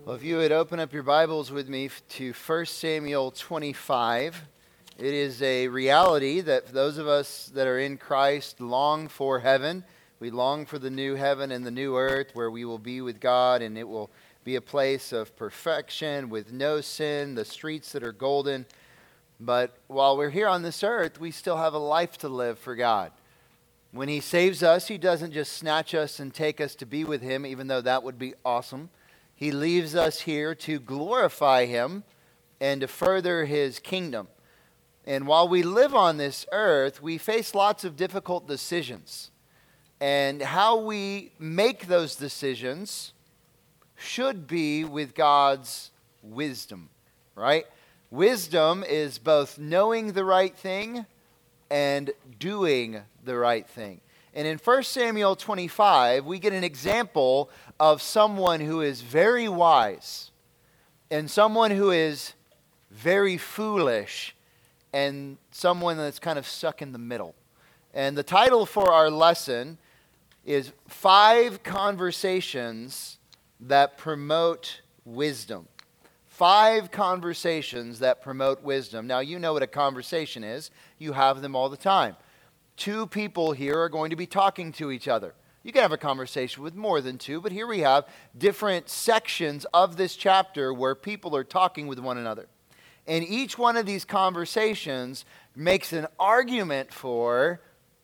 Well, if you would open up your Bibles with me to 1 Samuel 25, it is a reality that those of us that are in Christ long for heaven. We long for the new heaven and the new earth where we will be with God, and it will be a place of perfection with no sin, the streets that are golden. But while we're here on this earth, we still have a life to live for God. When He saves us, He doesn't just snatch us and take us to be with Him, even though that would be awesome. He leaves us here to glorify Him and to further His kingdom. And while we live on this earth, we face lots of difficult decisions. And how we make those decisions should be with God's wisdom, right? Wisdom is both knowing the right thing and doing the right thing. And in 1 Samuel 25, we get an example of someone who is very wise and someone who is very foolish and someone that's kind of stuck in the middle. And the title for our lesson is 5 Conversations that Promote Wisdom. 5 conversations that promote wisdom. Now, you know what a conversation is. You have them all the time. 2 people here are going to be talking to each other. You can have a conversation with more than 2, but here we have different sections of this chapter where people are talking with one another. And each one of these conversations makes an argument for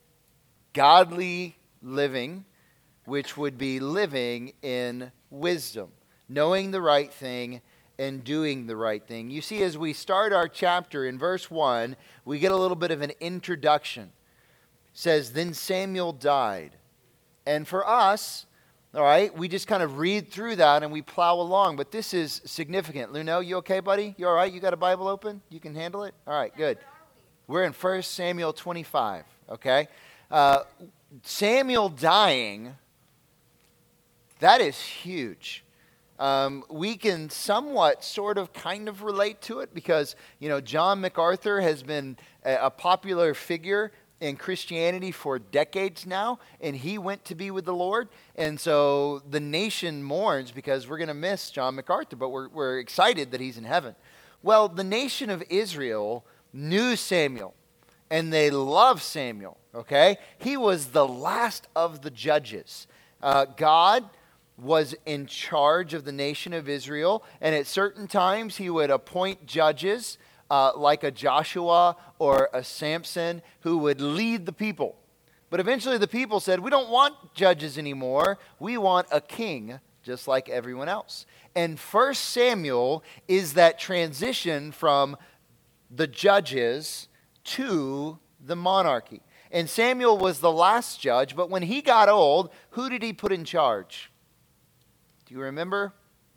godly living, which would be living in wisdom, knowing the right thing and doing the right thing. You see, as we start our chapter in verse 1, we get a little bit of an introduction. It says, then Samuel died. And for us, all right, we just kind of read through that and we plow along. But this is significant. Luno, you okay, buddy? You all right? You got a Bible open? You can handle it? All right, good. We're in 1 Samuel 25, okay? Samuel dying, that is huge. We can somewhat sort of kind of relate to it because, John MacArthur has been a popular figure in Christianity for decades now, and he went to be with the Lord. And so the nation mourns because we're going to miss John MacArthur, but we're excited that he's in heaven. Well, the nation of Israel knew Samuel, and they loved Samuel, okay? He was the last of the judges. God was in charge of the nation of Israel, and at certain times he would appoint judges like a Joshua or a Samson who would lead the people. But eventually the people said, we don't want judges anymore. We want a king just like everyone else. And 1 Samuel is that transition from the judges to the monarchy. And Samuel was the last judge, but when he got old, who did he put in charge? Do you remember?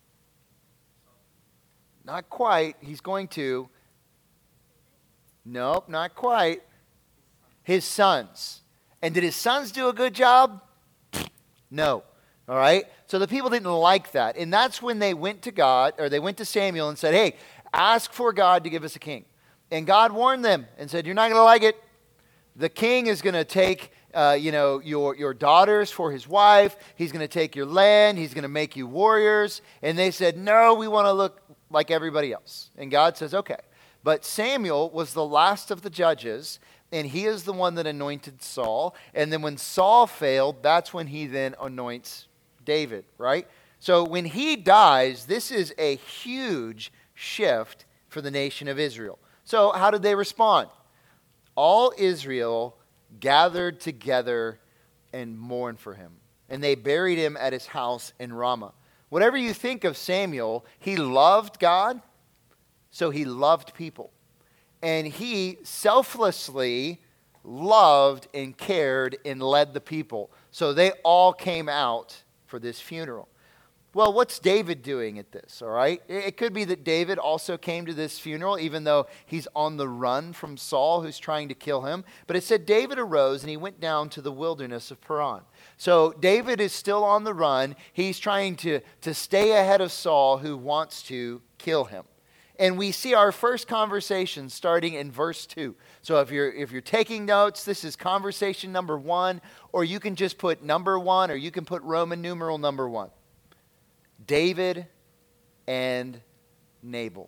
Not quite. He's going to. Nope, not quite. His sons. And did his sons do a good job? No. All right? So the people didn't like that. And that's when they went to God, or they went to Samuel and said, hey, ask for God to give us a king. And God warned them and said, you're not going to like it. The king is going to take your daughters for his wife. He's going to take your land. He's going to make you warriors. And they said, no, we want to look like everybody else. And God says, okay. But Samuel was the last of the judges, and he is the one that anointed Saul. And then when Saul failed, that's when he then anoints David, right? So when he dies, this is a huge shift for the nation of Israel. So how did they respond? All Israel gathered together and mourned for him. And they buried him at his house in Ramah. Whatever you think of Samuel, he loved God, so he loved people. And he selflessly loved and cared and led the people. So they all came out for this funeral. Well, what's David doing at this, all right? It could be that David also came to this funeral, even though he's on the run from Saul, who's trying to kill him. But it said David arose and he went down to the wilderness of Paran. So David is still on the run. He's trying to stay ahead of Saul, who wants to kill him. And we see our first conversation starting in verse 2. So if you're taking notes, this is conversation number 1, or you can just put number 1, or you can put Roman numeral number 1. David and Nabal.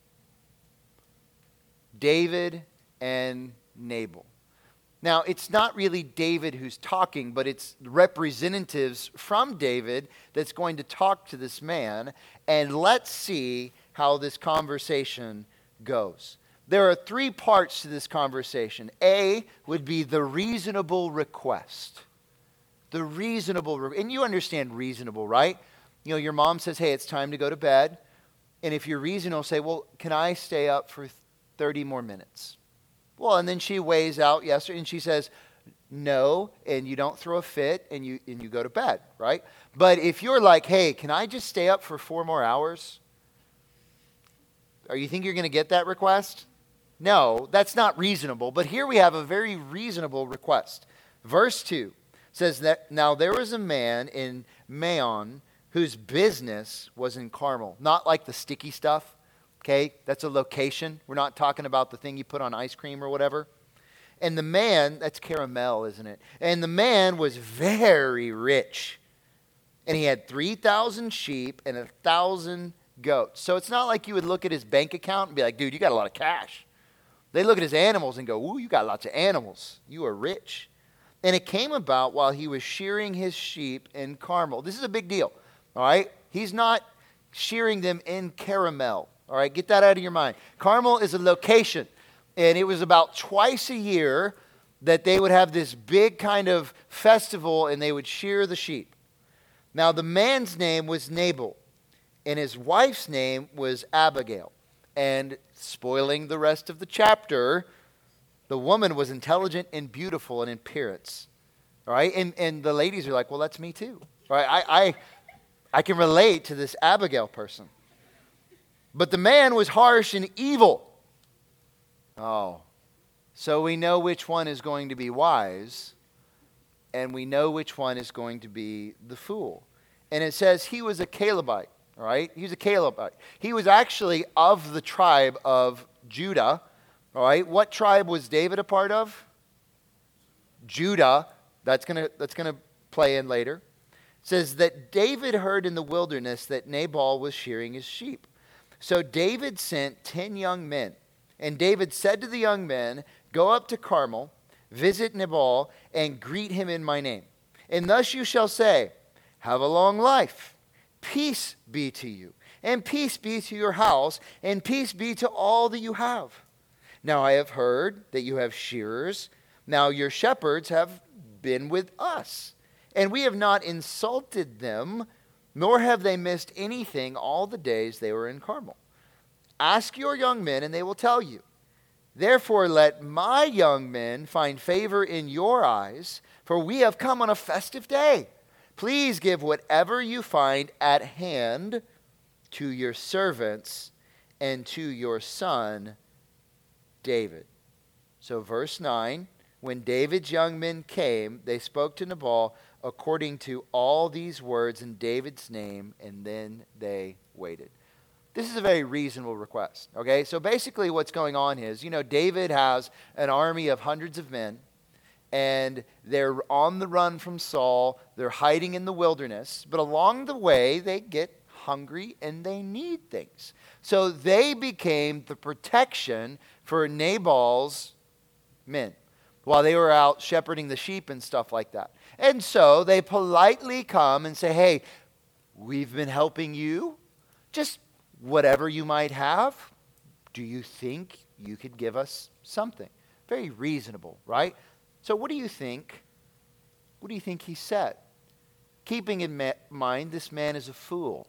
David and Nabal. Now, it's not really David who's talking, but it's representatives from David that's going to talk to this man. And let's see how this conversation goes. There are three parts to this conversation. A would be the reasonable request. The reasonable, and you understand reasonable, right? You know, your mom says, hey, it's time to go to bed. And if you're reasonable, say, well, can I stay up for 30 more minutes? Well, and then she weighs out yes, and she says no, and you don't throw a fit, and you go to bed, right? But if you're like, hey, can I just stay up for 4 more hours? Or you think you're going to get that request? No, that's not reasonable. But here we have a very reasonable request. Verse 2 says that, now there was a man in Maon whose business was in Carmel. Not like the sticky stuff. Okay, that's a location. We're not talking about the thing you put on ice cream or whatever. And the man, that's caramel, isn't it? And the man was very rich. And he had 3,000 sheep and 1,000 goats. So it's not like you would look at his bank account and be like, dude, you got a lot of cash. They look at his animals and go, ooh, you got lots of animals. You are rich. And it came about while he was shearing his sheep in Carmel. This is a big deal, all right? He's not shearing them in Caramel. All right, get that out of your mind. Carmel is a location, and it was about twice a year that they would have this big kind of festival, and they would shear the sheep. Now, the man's name was Nabal, and his wife's name was Abigail. And spoiling the rest of the chapter, the woman was intelligent and beautiful in appearance. All right, and the ladies are like, well, that's me too. All right, I can relate to this Abigail person. But the man was harsh and evil. Oh, so we know which one is going to be wise, and we know which one is going to be the fool. And it says he was a Calebite, all right? He was a Calebite. He was actually of the tribe of Judah, all right? What tribe was David a part of? Judah. That's gonna play in later. It says that David heard in the wilderness that Nabal was shearing his sheep. So David sent 10 young men. And David said to the young men, go up to Carmel, visit Nabal, and greet him in my name. And thus you shall say, have a long life. Peace be to you. And peace be to your house. And peace be to all that you have. Now I have heard that you have shearers. Now your shepherds have been with us. And we have not insulted them, nor have they missed anything all the days they were in Carmel. Ask your young men, and they will tell you. Therefore, let my young men find favor in your eyes, for we have come on a festive day. Please give whatever you find at hand to your servants and to your son, David. So verse 9, when David's young men came, they spoke to Nabal according to all these words in David's name, and then they waited. This is a very reasonable request, okay? So basically what's going on is, David has an army of hundreds of men, and they're on the run from Saul. They're hiding in the wilderness, but along the way, they get hungry and they need things. So they became the protection for Nabal's men while they were out shepherding the sheep and stuff like that. And so they politely come and say, hey, we've been helping you. Just whatever you might have, do you think you could give us something? Very reasonable, right? So what do you think? What do you think he said? Keeping in mind, this man is a fool.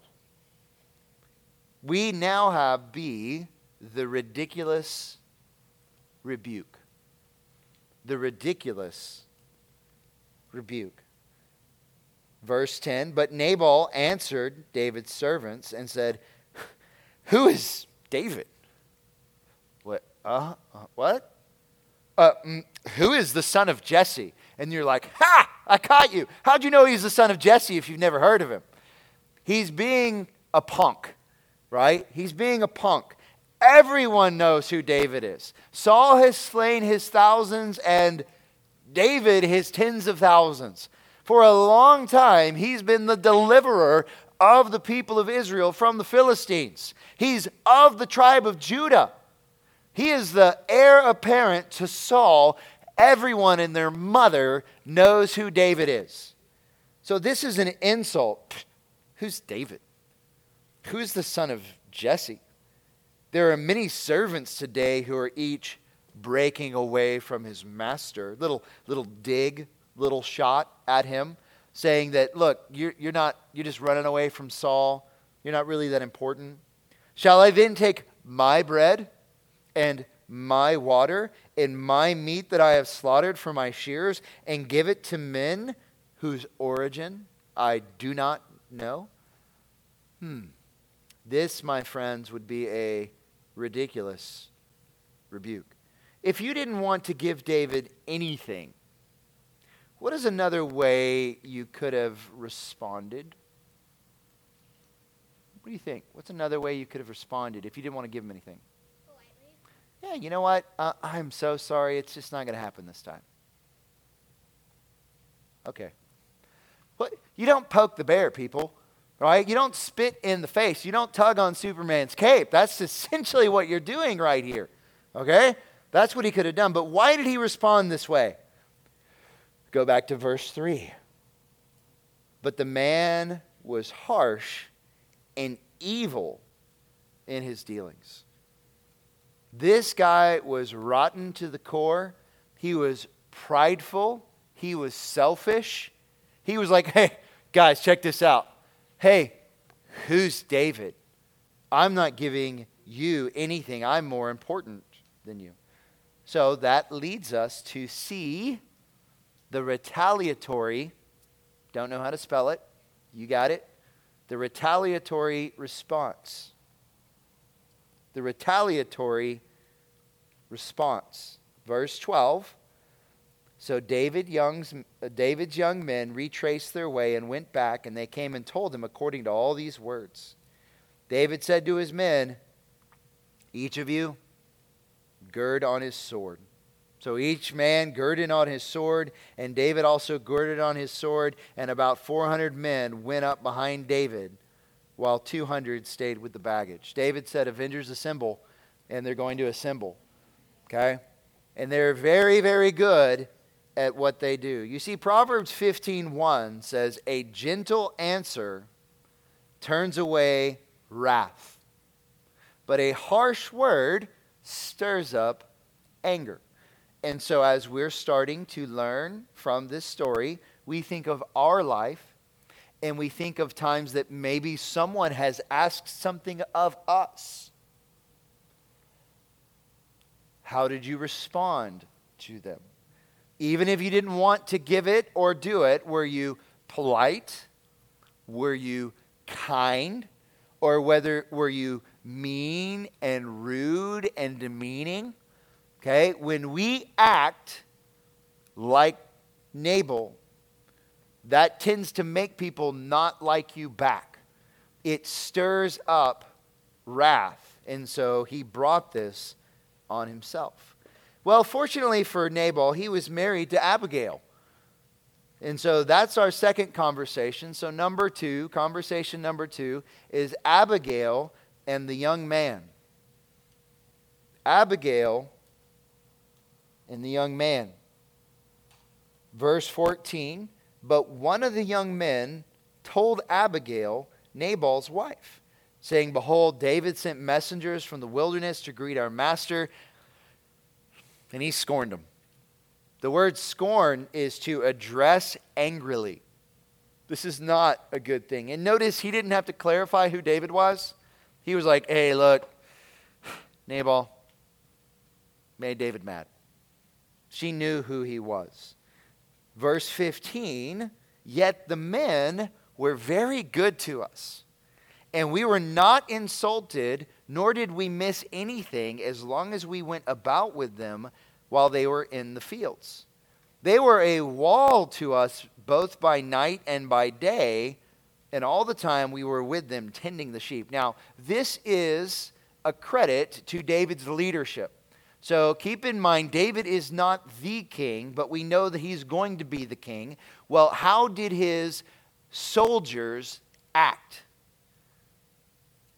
We now have B, the ridiculous rebuke. The ridiculous rebuke. Verse 10, but Nabal answered David's servants and said, who is David? What? What? Who is the son of Jesse? And you're like, ha! I caught you. How'd you know he's the son of Jesse if you've never heard of him? He's being a punk, right? He's being a punk. Everyone knows who David is. Saul has slain his thousands and David his tens of thousands. For a long time, he's been the deliverer of the people of Israel from the Philistines. He's of the tribe of Judah. He is the heir apparent to Saul. Everyone and their mother knows who David is. So this is an insult. Who's David? Who's the son of Jesse? There are many servants today who are each breaking away from his master. Little dig, little shot at him, saying that, look, you're just running away from Saul. You're not really that important. Shall I then take my bread and my water and my meat that I have slaughtered for my shears and give it to men whose origin I do not know? This, my friends, would be a ridiculous rebuke. If you didn't want to give David anything, what is another way you could have responded? What do you think? What's another way you could have responded if you didn't want to give him anything? Politely. Yeah, you know what? I'm so sorry. It's just not going to happen this time. Okay. What? You don't poke the bear, people. Right? You don't spit in the face. You don't tug on Superman's cape. That's essentially what you're doing right here. Okay? That's what he could have done. But why did he respond this way? Go back to verse 3. But the man was harsh and evil in his dealings. This guy was rotten to the core. He was prideful. He was selfish. He was like, hey, guys, check this out. Hey, who's David? I'm not giving you anything. I'm more important than you. So that leads us to see the retaliatory, don't know how to spell it, you got it? The retaliatory response. The retaliatory response. Verse 12. So David's young men retraced their way and went back, and they came and told him according to all these words. David said to his men, each of you, gird on his sword. So each man girded on his sword, and David also girded on his sword, and about 400 men went up behind David, while 200 stayed with the baggage. David said, avengers assemble, and they're going to assemble. Okay? And they're very, very good at what they do. You see, Proverbs 15:1 says, a gentle answer turns away wrath, but a harsh word stirs up anger. And so as we're starting to learn from this story, we think of our life, and we think of times that maybe someone has asked something of us. How did you respond to them? Even if you didn't want to give it or do it, were you polite? Were you kind? Or were you mean and rude and demeaning? Okay, when we act like Nabal, that tends to make people not like you back. It stirs up wrath. And so he brought this on himself. Well, fortunately for Nabal, he was married to Abigail. And so that's our second conversation. So conversation number two is Abigail and the young man. Abigail and the young man. Verse 14, but one of the young men told Abigail, Nabal's wife, saying, behold, David sent messengers from the wilderness to greet our master, and he scorned them. The word scorn is to address angrily. This is not a good thing. And notice he didn't have to clarify who David was. He was like, hey, look, Nabal made David mad. She knew who he was. Verse 15, yet the men were very good to us, and we were not insulted, nor did we miss anything as long as we went about with them while they were in the fields. They were a wall to us both by night and by day, and all the time we were with them tending the sheep. Now, this is a credit to David's leadership. So keep in mind, David is not the king, but we know that he's going to be the king. Well, how did his soldiers act?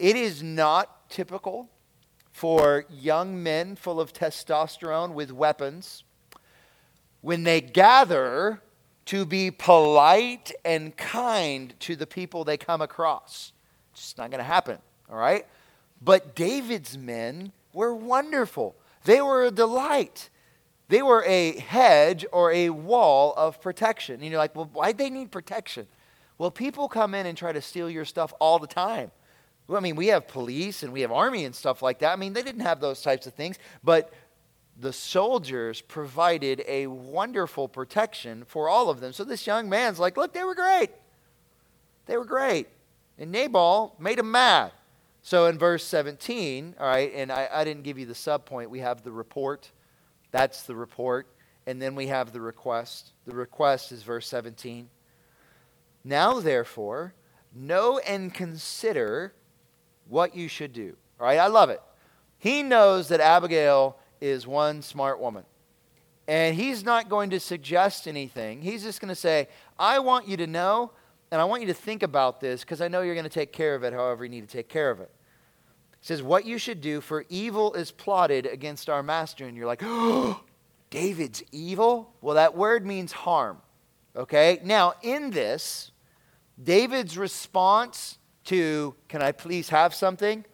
It is not typical for young men full of testosterone with weapons, when they gather, to be polite and kind to the people they come across. It's just not going to happen, all right? But David's men were wonderful. They were a delight. They were a hedge or a wall of protection. And you're like, well, why'd they need protection? Well, people come in and try to steal your stuff all the time. Well, I mean, we have police and we have army and stuff like that. I mean, they didn't have those types of things, but the soldiers provided a wonderful protection for all of them. So this young man's like, look, they were great. They were great. And Nabal made him mad. So in verse 17, all right, and I didn't give you the sub point. We have the report. That's the report. And then we have the request. The request is verse 17. Now, therefore, know and consider what you should do. All right, I love it. He knows that Abigail is one smart woman. And he's not going to suggest anything. He's just going to say, I want you to know, and I want you to think about this, because I know you're going to take care of it however you need to take care of it. He says, what you should do, for evil is plotted against our master. And you're like, oh, David's evil? Well, that word means harm. Okay? Now, in this, David's response to, can I please have something?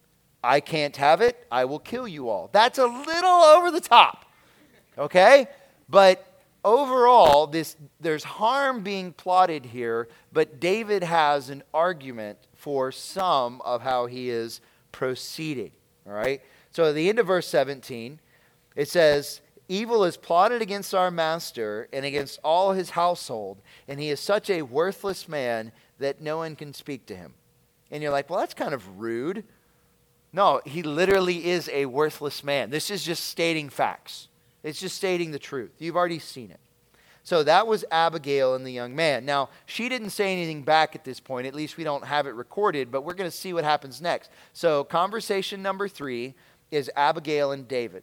I can't have it. I will kill you all. That's a little over the top. Okay? But overall, there's harm being plotted here, but David has an argument for some of how he is proceeding. All right? So at the end of verse 17, it says, evil is plotted against our master and against all his household, and he is such a worthless man that no one can speak to him. And you're like, well, that's kind of rude. No, he literally is a worthless man. This is just stating facts. It's just stating the truth. You've already seen it. So that was Abigail and the young man. Now, she didn't say anything back at this point. At least we don't have it recorded, but we're going to see what happens next. So conversation number 3 is Abigail and David.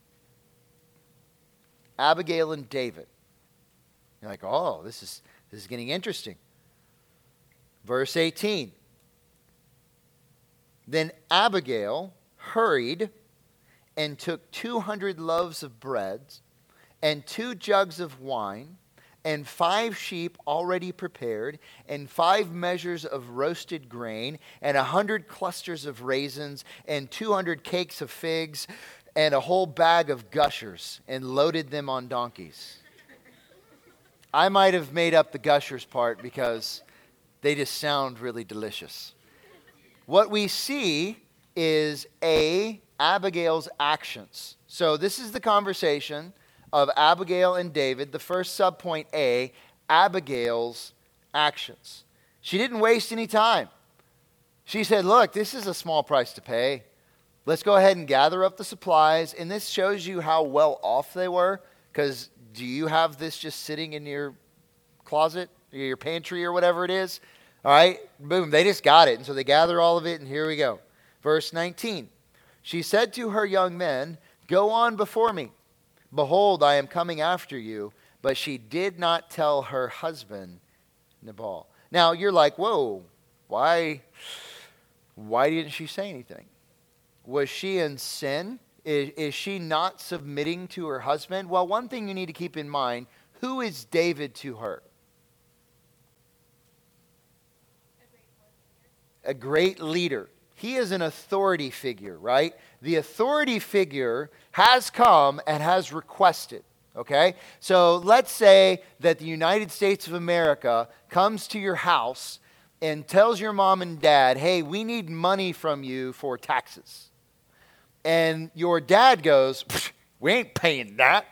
Abigail and David. You're like, oh, this is getting interesting. Verse 18. Then Abigail hurried and took 200 loaves of bread and 2 jugs of wine and 5 sheep already prepared and 5 measures of roasted grain and 100 clusters of raisins and 200 cakes of figs and a whole bag of gushers and loaded them on donkeys. I might have made up the gushers part because they just sound really delicious. What we see is Abigail's actions. So this is the conversation of Abigail and David. The first subpoint A, Abigail's actions. She didn't waste any time. She said, look, this is a small price to pay. Let's go ahead and gather up the supplies. And this shows you how well off they were. Because do you have this just sitting in your closet, or your pantry, or whatever it is? All right, boom, they just got it. And so they gather all of it, and here we go. Verse 19. She said to her young men, go on before me. Behold, I am coming after you. But she did not tell her husband, Nabal. Now, you're like, whoa, why didn't she say anything? Was she in sin? Is she not submitting to her husband? Well, one thing you need to keep in mind, who is David to her? A great leader. He is an authority figure, right? The authority figure has come and has requested, okay? So let's say that the United States of America comes to your house and tells your mom and dad, hey, we need money from you for taxes. And your dad goes, we ain't paying that.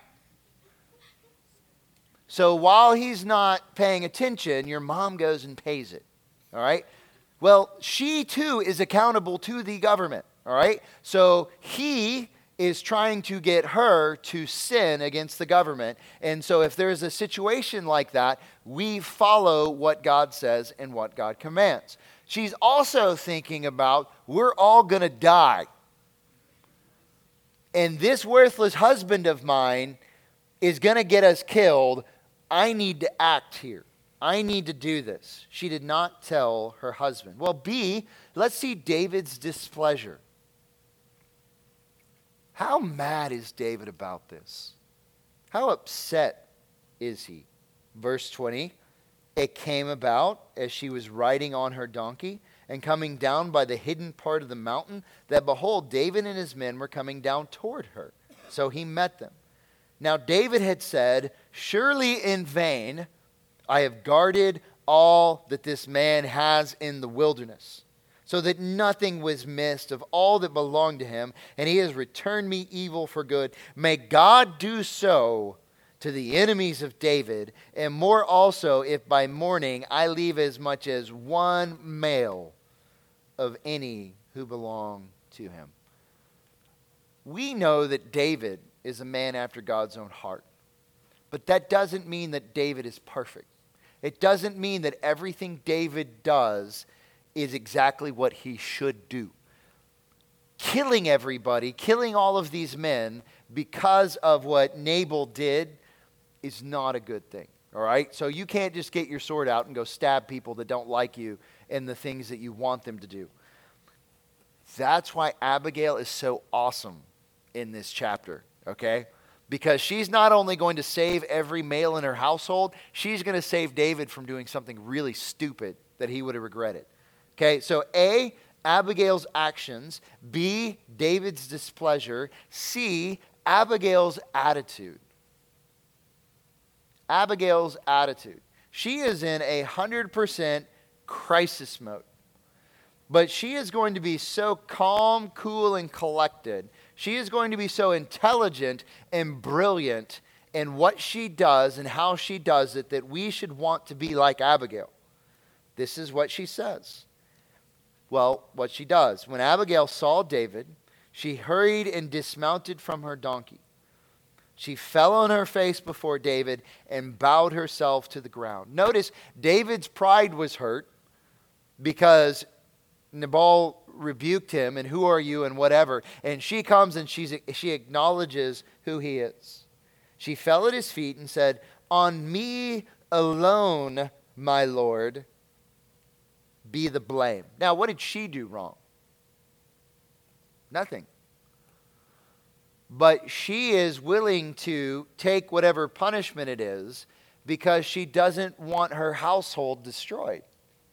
So while he's not paying attention, your mom goes and pays it, all right? Well, she too is accountable to the government, all right? So he is trying to get her to sin against the government. And so if there's a situation like that, we follow what God says and what God commands. She's also thinking about, we're all going to die. And this worthless husband of mine is going to get us killed. I need to act here. I need to do this. She did not tell her husband. Well, B, let's see David's displeasure. How mad is David about this? How upset is he? Verse 20, it came about as she was riding on her donkey and coming down by the hidden part of the mountain, that behold, David and his men were coming down toward her. So he met them. Now David had said, surely in vain I have guarded all that this man has in the wilderness, so that nothing was missed of all that belonged to him, and he has returned me evil for good. May God do so to the enemies of David, and more also, if by morning I leave as much as one male of any who belong to him. We know that David is a man after God's own heart, but that doesn't mean that David is perfect. It doesn't mean that everything David does is exactly what he should do. Killing everybody, killing all of these men because of what Nabal did is not a good thing. All right? So you can't just get your sword out and go stab people that don't like you and the things that you want them to do. That's why Abigail is so awesome in this chapter, okay? Because she's not only going to save every male in her household, she's going to save David from doing something really stupid that he would have regretted. Okay, so A, Abigail's actions. B, David's displeasure. C, Abigail's attitude. Abigail's attitude. She is in 100% crisis mode. But she is going to be so calm, cool, and collected. She is going to be so intelligent and brilliant in what she does and how she does it that we should want to be like Abigail. This is what she says. Well, what she does. When Abigail saw David, she hurried and dismounted from her donkey. She fell on her face before David and bowed herself to the ground. Notice, David's pride was hurt because Nabal rebuked him, and who are you, and whatever. And she comes and she acknowledges who he is. She fell at his feet and said, on me alone, my Lord, be the blame. Now, what did she do wrong? Nothing. But she is willing to take whatever punishment it is because she doesn't want her household destroyed.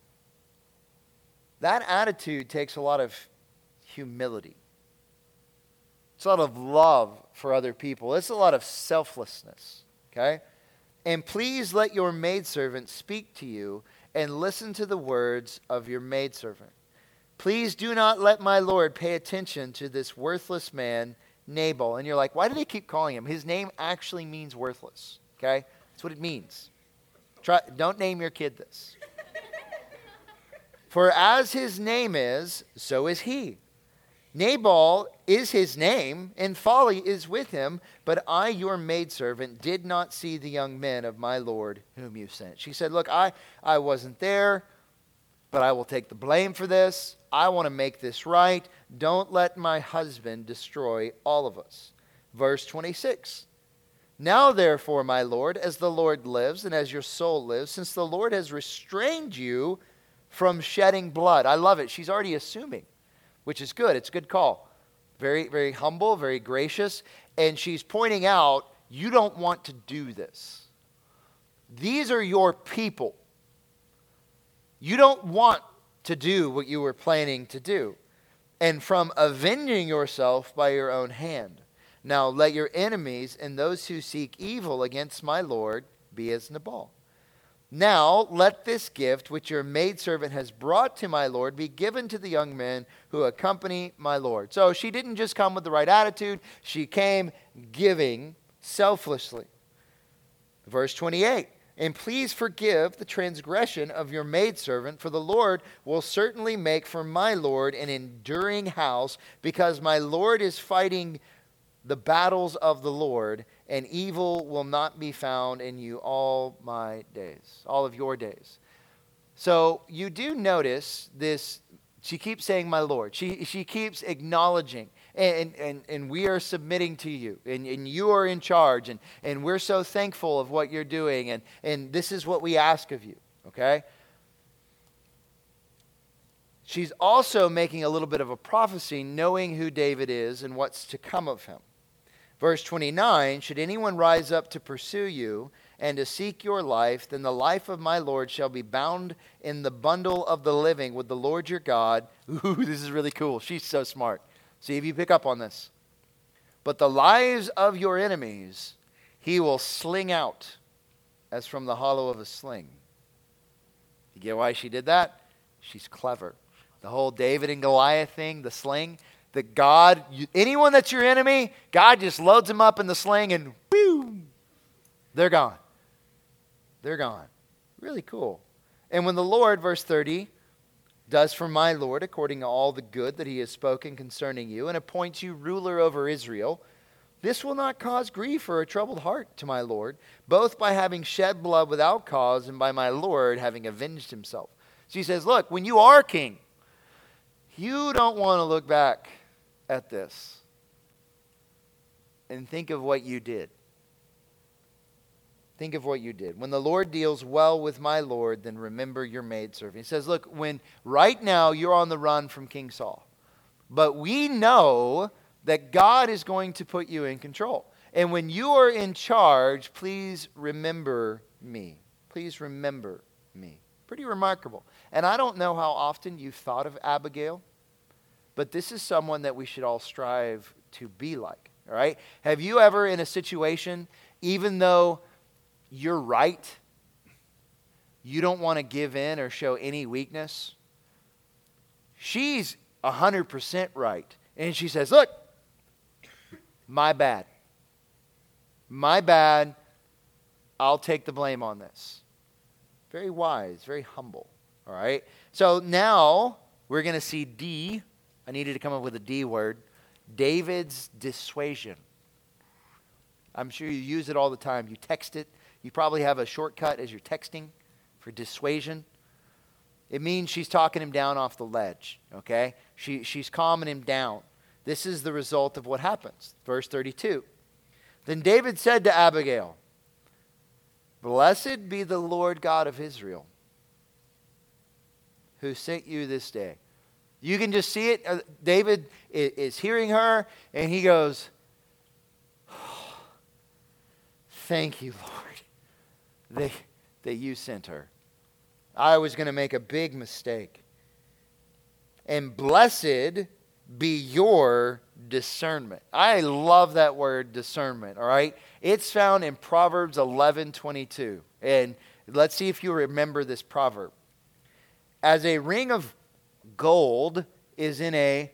That attitude takes a lot of humility. It's a lot of love for other people. It's a lot of selflessness, okay? And please let your maidservant speak to you and listen to the words of your maidservant. Please do not let my Lord pay attention to this worthless man, Nabal. And you're like, why do they keep calling him? His name actually means worthless, okay? That's what it means. Don't name your kid this. For as his name is, so is he. Nabal is his name, and folly is with him, but I, your maidservant, did not see the young men of my Lord whom you sent. She said, look, I wasn't there, but I will take the blame for this. I want to make this right. Don't let my husband destroy all of us. Verse 26. Now therefore, my Lord, as the Lord lives and as your soul lives, since the Lord has restrained you from shedding blood. I love it. She's already assuming, which is good. It's a good call. Very, very humble, very gracious. And she's pointing out, you don't want to do this. These are your people. You don't want to do what you were planning to do. And from avenging yourself by your own hand. Now let your enemies and those who seek evil against my Lord be as Nabal. Now let this gift which your maidservant has brought to my Lord be given to the young men who accompany my Lord. So she didn't just come with the right attitude. She came giving selflessly. Verse 28. And please forgive the transgression of your maidservant, for the Lord will certainly make for my Lord an enduring house, because my Lord is fighting the battles of the Lord, and evil will not be found in you all my days, all of your days. So you do notice this She keeps saying, my Lord. She keeps acknowledging, and we are submitting to you, and you are in charge, and we're so thankful of what you're doing, and this is what we ask of you, okay? She's also making a little bit of a prophecy, knowing who David is and what's to come of him. Verse 29, should anyone rise up to pursue you and to seek your life, then the life of my Lord shall be bound in the bundle of the living with the Lord your God. Ooh, this is really cool. She's so smart. See if you pick up on this. But the lives of your enemies he will sling out as from the hollow of a sling. You get why she did that? She's clever. The whole David and Goliath thing, the sling, that God, anyone that's your enemy, God just loads them up in the sling and whoo, they're gone. They're gone. Really cool. And when the Lord, verse 30, does for my Lord according to all the good that he has spoken concerning you and appoints you ruler over Israel, this will not cause grief or a troubled heart to my Lord, both by having shed blood without cause and by my Lord having avenged himself. She says, look, when you are king, you don't want to look back at this and think of what you did. Think of what you did. When the Lord deals well with my Lord, then remember your maidservant. He says, look, when right now you're on the run from King Saul, but we know that God is going to put you in control. And when you are in charge, please remember me. Please remember me. Pretty remarkable. And I don't know how often you've thought of Abigail, but this is someone that we should all strive to be like. All right? Have you ever in a situation, even though you're right, you don't want to give in or show any weakness? She's 100% right. And she says, look, my bad. My bad. I'll take the blame on this. Very wise, very humble. All right? So now we're going to see D. I needed to come up with a D word. David's dissuasion. I'm sure you use it all the time. You text it. You probably have a shortcut as you're texting for dissuasion. It means she's talking him down off the ledge. Okay? She's calming him down. This is the result of what happens. Verse 32. Then David said to Abigail, blessed be the Lord God of Israel, who sent you this day. You can just see it. David is hearing her, and he goes, oh, thank you, Lord, that you sent her. I was going to make a big mistake. And blessed be your discernment. I love that word discernment, all right? It's found in Proverbs 11:22. And let's see if you remember this proverb. As a ring of gold is in a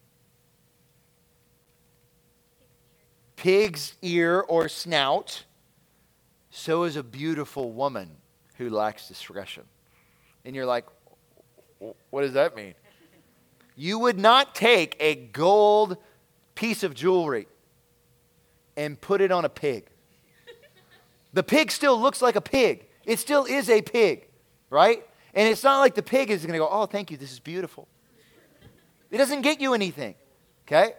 pig's ear or snout, so is a beautiful woman who lacks discretion. And you're like, what does that mean? You would not take a gold piece of jewelry and put it on a pig. The pig still looks like a pig. It still is a pig, right? And it's not like the pig is going to go, oh, thank you, this is beautiful. It doesn't get you anything, okay?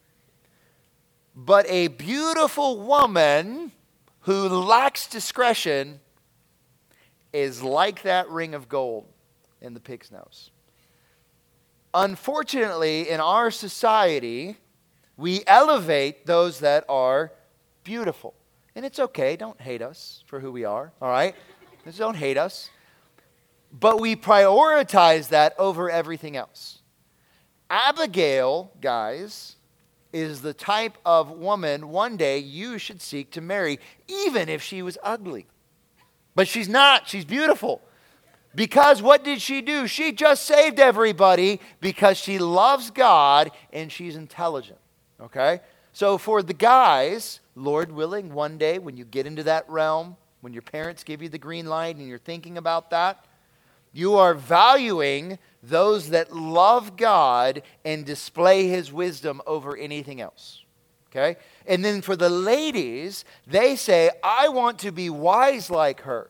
But a beautiful woman who lacks discretion is like that ring of gold in the pig's nose. Unfortunately, in our society, we elevate those that are beautiful. And it's okay. Don't hate us for who we are, all right? Just don't hate us. But we prioritize that over everything else. Abigail, guys, is the type of woman one day you should seek to marry, even if she was ugly. But she's not. She's beautiful. Because what did she do? She just saved everybody because she loves God and she's intelligent. Okay? So for the guys, Lord willing, one day when you get into that realm, when your parents give you the green light and you're thinking about that, you are valuing those that love God and display his wisdom over anything else. Okay? And then for the ladies, they say, I want to be wise like her.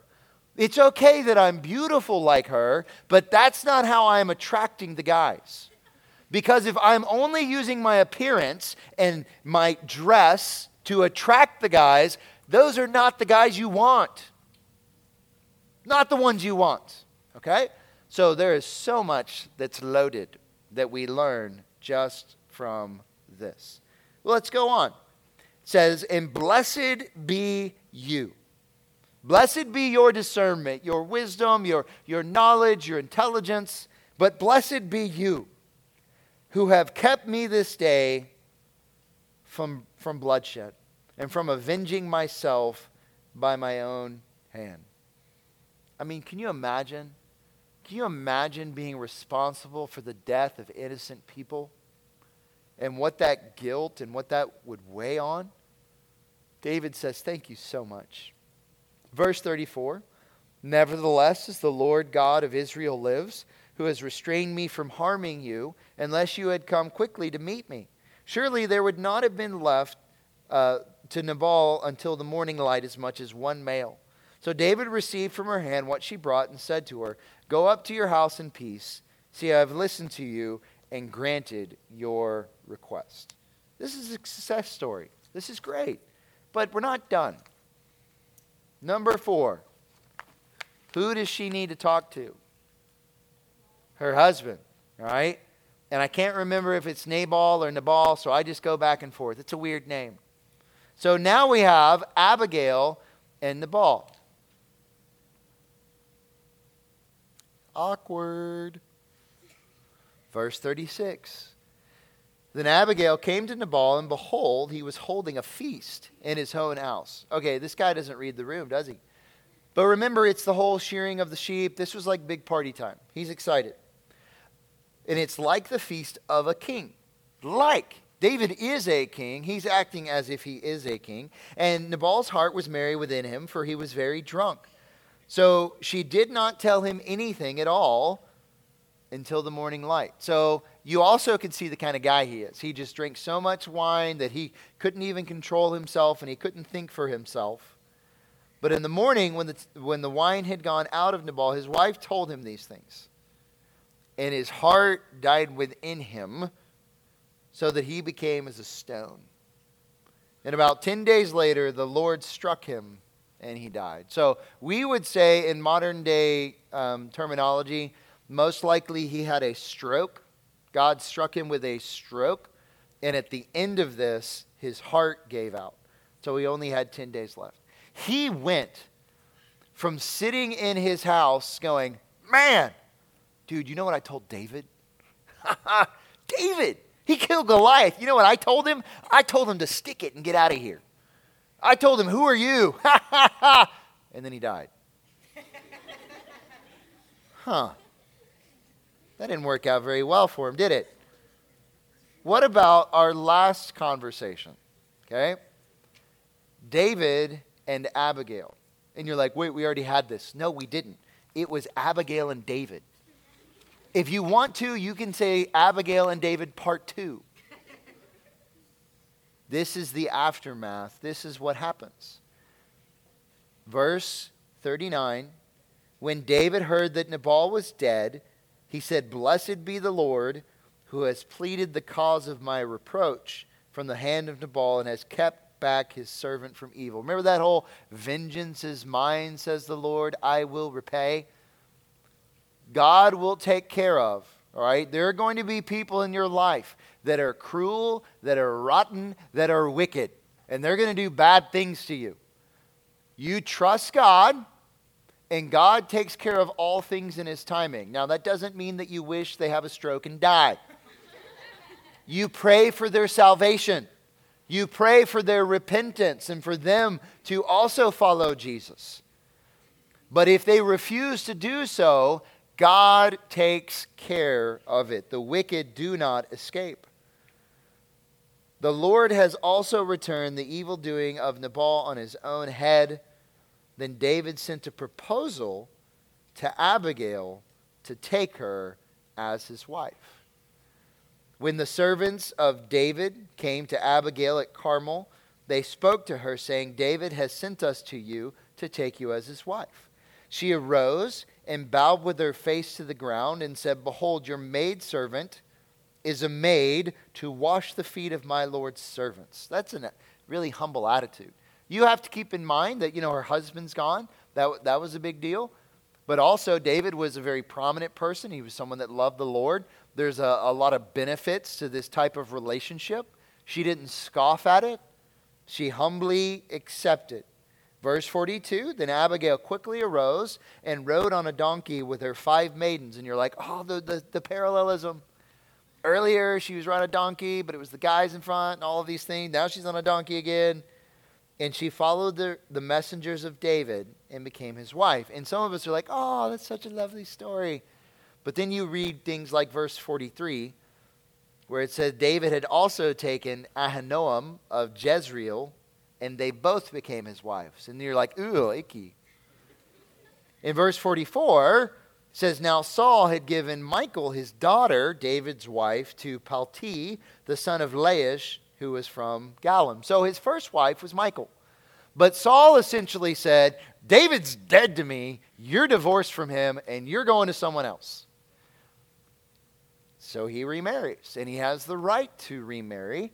It's okay that I'm beautiful like her, but that's not how I'm attracting the guys. Because if I'm only using my appearance and my dress to attract the guys, those are not the guys you want. Not the ones you want. Okay? So there is so much that's loaded that we learn just from this. Well, let's go on. It says, and blessed be you. Blessed be your discernment, your wisdom, your knowledge, your intelligence. But blessed be you who have kept me this day from bloodshed and from avenging myself by my own hand. I mean, can you imagine? Can you imagine being responsible for the death of innocent people? And what that guilt and what that would weigh on? David says, thank you so much. Verse 34, nevertheless, as the Lord God of Israel lives, who has restrained me from harming you, unless you had come quickly to meet me, surely there would not have been left to Nabal until the morning light as much as one male. So David received from her hand what she brought and said to her, go up to your house in peace. See, I have listened to you and granted your request. This is a success story. This is great. But we're not done. Number 4. Who does she need to talk to? Her husband, all right? And I can't remember if it's Nabal or Nabal, so I just go back and forth. It's a weird name. So now we have Abigail and Nabal. Awkward. Verse 36. Then Abigail came to Nabal, and behold, he was holding a feast in his own house. Okay, this guy doesn't read the room, does he? But remember, it's the whole shearing of the sheep. This was like big party time. He's excited. And it's like the feast of a king. Like. David is a king. He's acting as if he is a king. And Nabal's heart was merry within him, for he was very drunk. So she did not tell him anything at all until the morning light. So you also can see the kind of guy he is. He just drinks so much wine that he couldn't even control himself and he couldn't think for himself. But in the morning, when the wine had gone out of Nabal, his wife told him these things. And his heart died within him, so that he became as a stone. And about 10 days later, the Lord struck him, and he died. So we would say in modern day terminology, most likely he had a stroke. God struck him with a stroke. And at the end of this, his heart gave out. So he only had 10 days left. He went from sitting in his house going, man, dude, you know what I told David? David, he killed Goliath. You know what I told him? I told him to stick it and get out of here. I told him, who are you? And then he died. That didn't work out very well for him, did it? What about our last conversation? Okay? David and Abigail. And you're like, wait, we already had this. No, we didn't. It was Abigail and David. If you want to, you can say Abigail and David part 2. This is the aftermath. This is what happens. Verse 39, when David heard that Nabal was dead, he said, blessed be the Lord who has pleaded the cause of my reproach from the hand of Nabal and has kept back his servant from evil. Remember that whole vengeance is mine, says the Lord, I will repay. God will take care of, all right? There are going to be people in your life that are cruel, that are rotten, that are wicked, and they're going to do bad things to you. You trust God, and God takes care of all things in his timing. Now, that doesn't mean that you wish they have a stroke and die. You pray for their salvation. You pray for their repentance and for them to also follow Jesus. But if they refuse to do so, God takes care of it. The wicked do not escape. The Lord has also returned the evil doing of Nabal on his own head. Then David sent a proposal to Abigail to take her as his wife. When the servants of David came to Abigail at Carmel, they spoke to her, saying, David has sent us to you to take you as his wife. She arose and bowed with her face to the ground and said, "Behold, your maidservant is a maid to wash the feet of my Lord's servants." That's a really humble attitude. You have to keep in mind that, her husband's gone. That was a big deal. But also, David was a very prominent person. He was someone that loved the Lord. There's a lot of benefits to this type of relationship. She didn't scoff at it. She humbly accepted. Verse 42, then Abigail quickly arose and rode on a donkey with her 5 maidens. And you're like, oh, the parallelism. Earlier, she was on a donkey, but it was the guys in front and all of these things. Now she's on a donkey again. And she followed the messengers of David and became his wife. And some of us are like, oh, that's such a lovely story. But then you read things like verse 43, where it says David had also taken Ahinoam of Jezreel, and they both became his wives. And you're like, ooh, icky. In verse 44, it says, now Saul had given Michal, his daughter, David's wife, to Palti, the son of Laish, who was from Gallim. So his first wife was Michal. But Saul essentially said, David's dead to me, you're divorced from him, and you're going to someone else. So he remarries, and he has the right to remarry,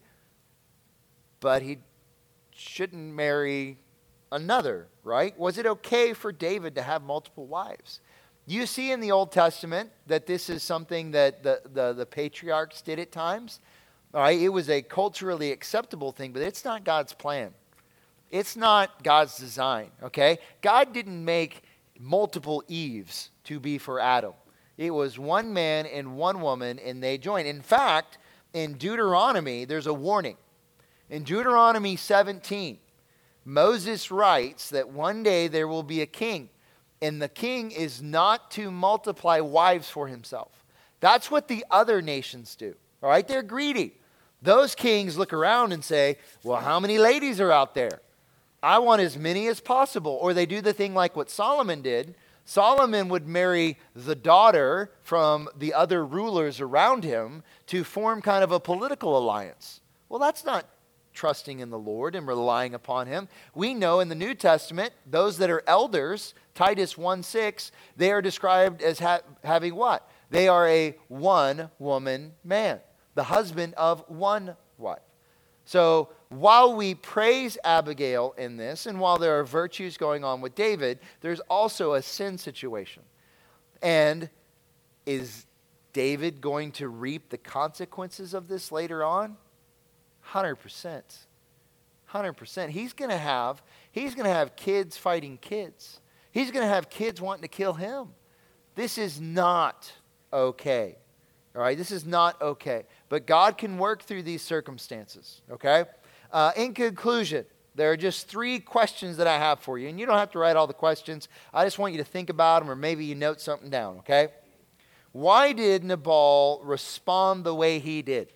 but he shouldn't marry another, right? Was it okay for David to have multiple wives? You see in the Old Testament that this is something that the patriarchs did at times. All right, it was a culturally acceptable thing, but it's not God's plan. It's not God's design, okay? God didn't make multiple Eves to be for Adam. It was one man and one woman, and they joined. In fact, in Deuteronomy, there's a warning. In Deuteronomy 17, Moses writes that one day there will be a king, and the king is not to multiply wives for himself. That's what the other nations do. All right, they're greedy. Those kings look around and say, well, how many ladies are out there? I want as many as possible. Or they do the thing like what Solomon did. Solomon would marry the daughter from the other rulers around him to form kind of a political alliance. Well, that's not trusting in the Lord and relying upon him. We know in the New Testament, those that are elders, Titus 1:6, they are described as having what? They are a one-woman man, the husband of one wife. So while we praise Abigail in this, and while there are virtues going on with David, there's also a sin situation. And is David going to reap the consequences of this later on? 100%. 100%. He's going to have kids fighting kids. He's going to have kids wanting to kill him. This is not okay. All right, this is not okay. But God can work through these circumstances, okay? In conclusion, there are just 3 questions that I have for you. And you don't have to write all the questions. I just want you to think about them, or maybe you note something down, okay? Why did Nabal respond the way he did?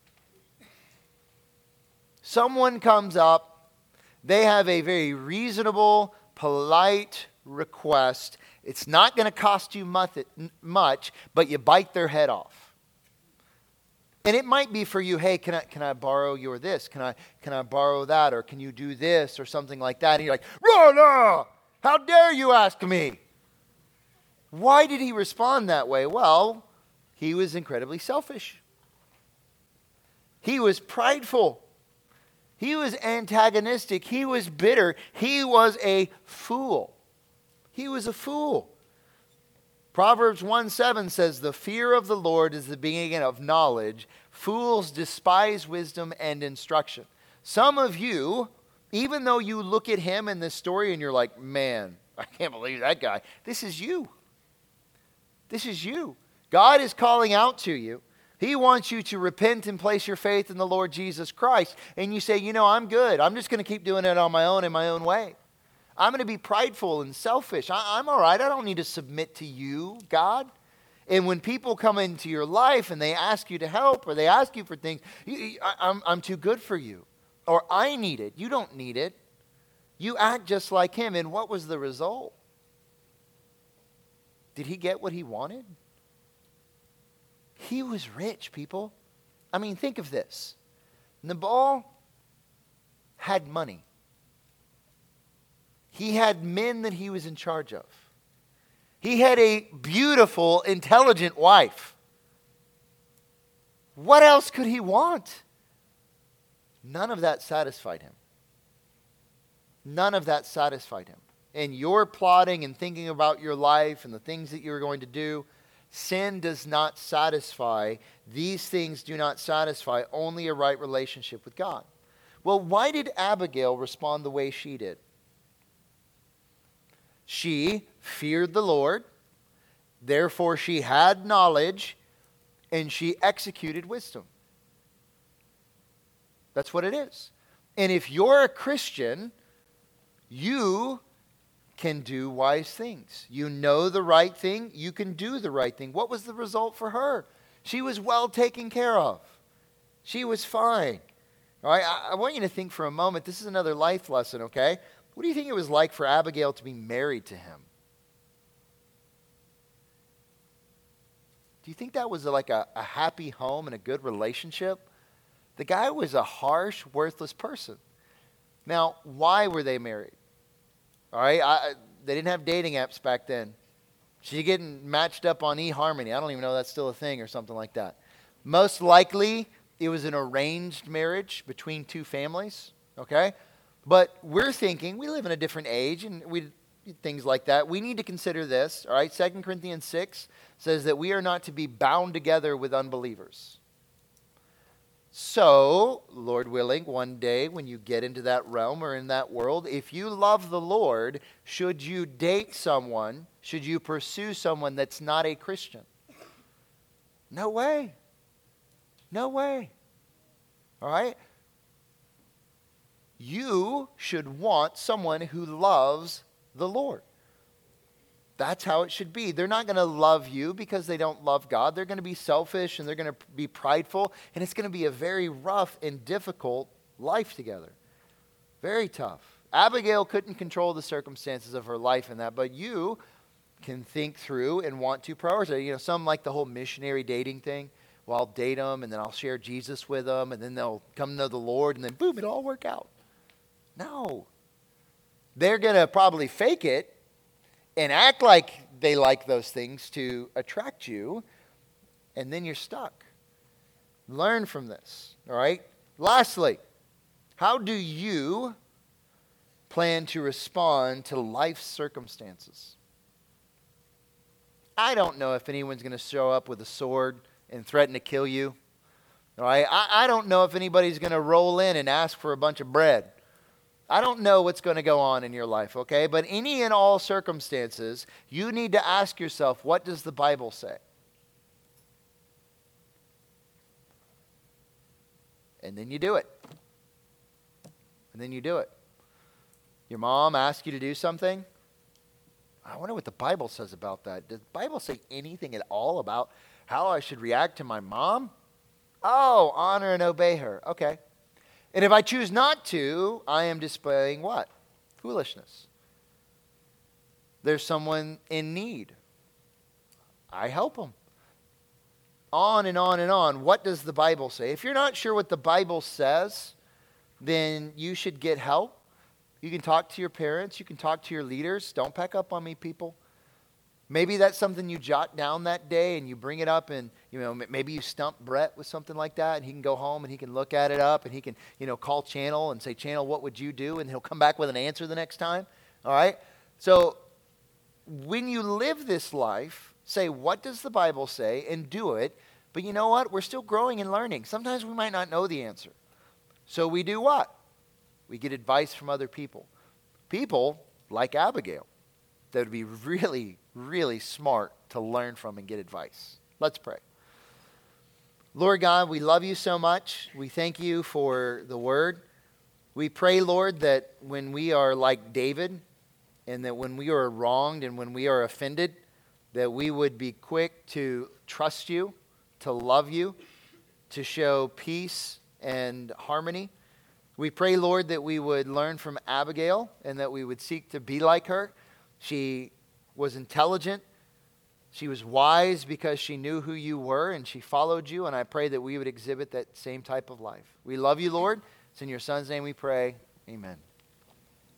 Someone comes up, they have a very reasonable, polite request. It's not going to cost you much, but you bite their head off. And it might be for you, hey, can I borrow your this? Can I borrow that? Or can you do this? Or something like that. And you're like, no, how dare you ask me? Why did he respond that way? Well, he was incredibly selfish. He was prideful. He was antagonistic. He was bitter. He was a fool. He was a fool. Proverbs 1:7 says, the fear of the Lord is the beginning of knowledge. Fools despise wisdom and instruction. Some of you, even though you look at him in this story and you're like, man, I can't believe that guy. This is you. This is you. God is calling out to you. He wants you to repent and place your faith in the Lord Jesus Christ. And you say, I'm good. I'm just going to keep doing it on my own in my own way. I'm going to be prideful and selfish. I'm all right. I don't need to submit to you, God. And when people come into your life and they ask you to help or they ask you for things, I'm too good for you. Or I need it. You don't need it. You act just like him. And what was the result? Did he get what he wanted? He was rich, people. I mean, think of this. Nabal had money. He had men that he was in charge of. He had a beautiful, intelligent wife. What else could he want? None of that satisfied him. None of that satisfied him. And your plotting and thinking about your life and the things that you're going to do, sin does not satisfy. These things do not satisfy. Only a right relationship with God. Well, why did Abigail respond the way she did? She feared the Lord, therefore she had knowledge, and she executed wisdom. That's what it is. And if you're a Christian, you can do wise things. You know the right thing, you can do the right thing. What was the result for her? She was well taken care of. She was fine. All right, I want you to think for a moment, this is another life lesson, okay? What do you think it was like for Abigail to be married to him? Do you think that was like a happy home and a good relationship? The guy was a harsh, worthless person. Now, why were they married? All right, they didn't have dating apps back then. She getting matched up on eHarmony. I don't even know if that's still a thing or something like that. Most likely, it was an arranged marriage between two families, okay? But we're thinking, we live in a different age, and things like that. We need to consider this, all right? 2 Corinthians 6 says that we are not to be bound together with unbelievers. So, Lord willing, one day when you get into that realm or in that world, if you love the Lord, should you date someone, should you pursue someone that's not a Christian? No way. No way. All right? You should want someone who loves the Lord. That's how it should be. They're not going to love you because they don't love God. They're going to be selfish and they're going to be prideful. And it's going to be a very rough and difficult life together. Very tough. Abigail couldn't control the circumstances of her life in that, but you can think through and want to prioritize. You know, some like the whole missionary dating thing. Well, I'll date them and then I'll share Jesus with them and then they'll come to know the Lord and then boom, it'll all work out. No. They're going to probably fake it and act like they like those things to attract you, and then you're stuck. Learn from this, all right? Lastly, how do you plan to respond to life's circumstances? I don't know if anyone's going to show up with a sword and threaten to kill you, all right? I don't know if anybody's going to roll in and ask for a bunch of bread. I don't know what's going to go on in your life, okay? But any and all circumstances, you need to ask yourself, what does the Bible say? And then you do it. And then you do it. Your mom asks you to do something? I wonder what the Bible says about that. Does the Bible say anything at all about how I should react to my mom? Oh, honor and obey her. Okay. And if I choose not to, I am displaying what? Foolishness. There's someone in need. I help them. On and on and on. What does the Bible say? If you're not sure what the Bible says, then you should get help. You can talk to your parents. You can talk to your leaders. Don't pack up on me, people. Maybe that's something you jot down that day and you bring it up and, you know, maybe you stump Brett with something like that and he can go home and he can look at it up and he can, you know, call Channel and say, Channel, what would you do? And he'll come back with an answer the next time. All right? So when you live this life, say, what does the Bible say, and do it. But you know what? We're still growing and learning. Sometimes we might not know the answer. So we do what? We get advice from other people. People like Abigail that would be really, really smart to learn from and get advice. Let's pray. Lord God, we love you so much. We thank you for the word. We pray, Lord, that when we are like David and that when we are wronged and when we are offended, that we would be quick to trust you, to love you, to show peace and harmony. We pray, Lord, that we would learn from Abigail and that we would seek to be like her. She was intelligent. She was wise because she knew who you were and she followed you. And I pray that we would exhibit that same type of life. We love you, Lord. It's in your Son's name we pray. Amen.